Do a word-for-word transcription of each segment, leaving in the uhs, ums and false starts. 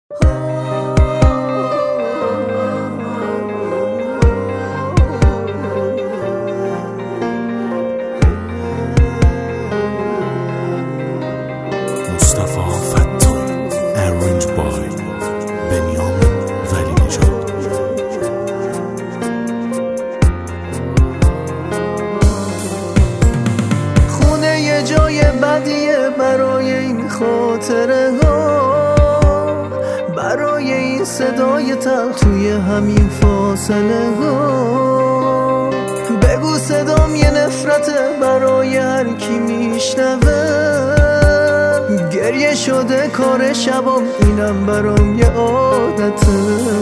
برای این خاطره ها، برای این صدای تلخ توی همین فاصله ها. بگو صدام یه نفرته برای هر کی میشنوه. گریه شده کار شبام، اینم برام یه عادته.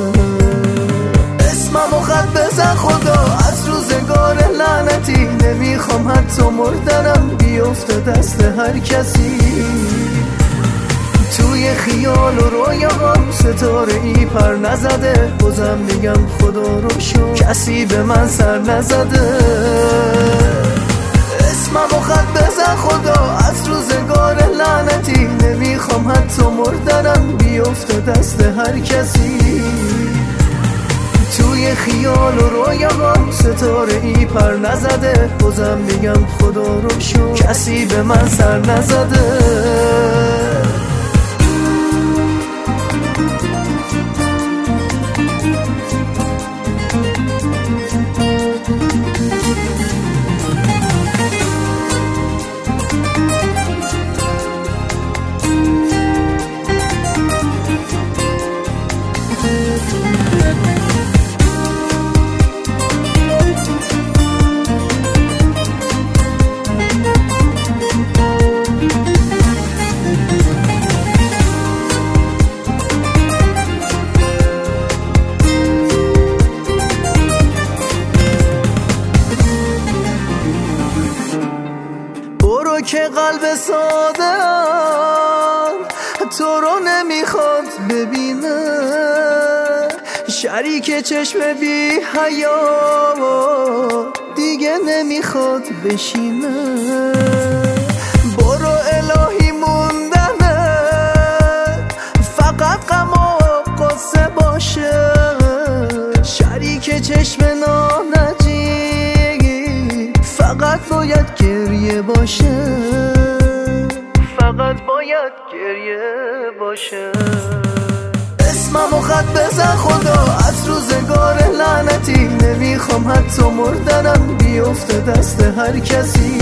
اسممو خط بزن خدا از روزگار لعنتی، نمیخوام حتی مردنم بیفته دست هر کسی. توی خیال و رویاهام ستاره ای پر نزده، بازم میگم خدا رو شکر کسی به من سر نزده. اسممو خط بزن خدا از روزگار لعنتی، نمیخوام حتی مردنم بیفته دست هر کسی. توی خیال و رویاهام ستاره ای پر نزده، بازم میگم خدا رو شکر کسی به من سر نزده. که قلب ساده تو رو نمیخواد ببینه، شریک چشم بی حیا دیگه نمیخواد بشینه. برو الهی موندنه فقط غم و قصه باشه، شریک چشم نانجی فقط باید گریه باشه، فقط باید گریه باشه. اسممو خط بزن خدا از روزگار لعنتی، نمیخوام حتی مردنم بیفته دست هر کسی.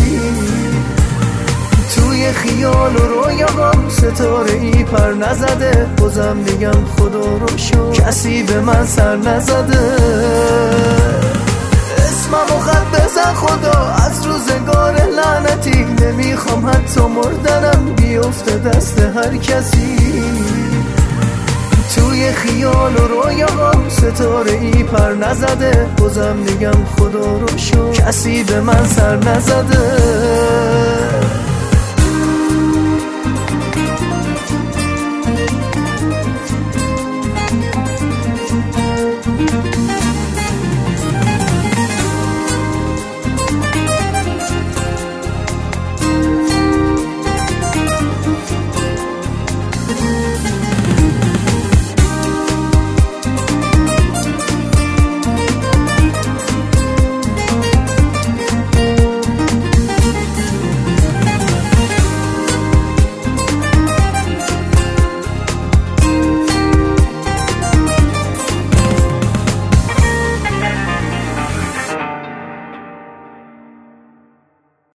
توی خیال و رویاهام ستاره ای پر نزده، بازم میگم خدا رو شکر کسی به من سر نزده. اسممو خط بزن خدا از روزگار لعنتی، نمیخوام حتی مردنم بیفته دست هر کسی. توی خیال و رویاهام ستاره ای پر نزده، بازم میگم خدا رو شکر کسی به من سر نزده.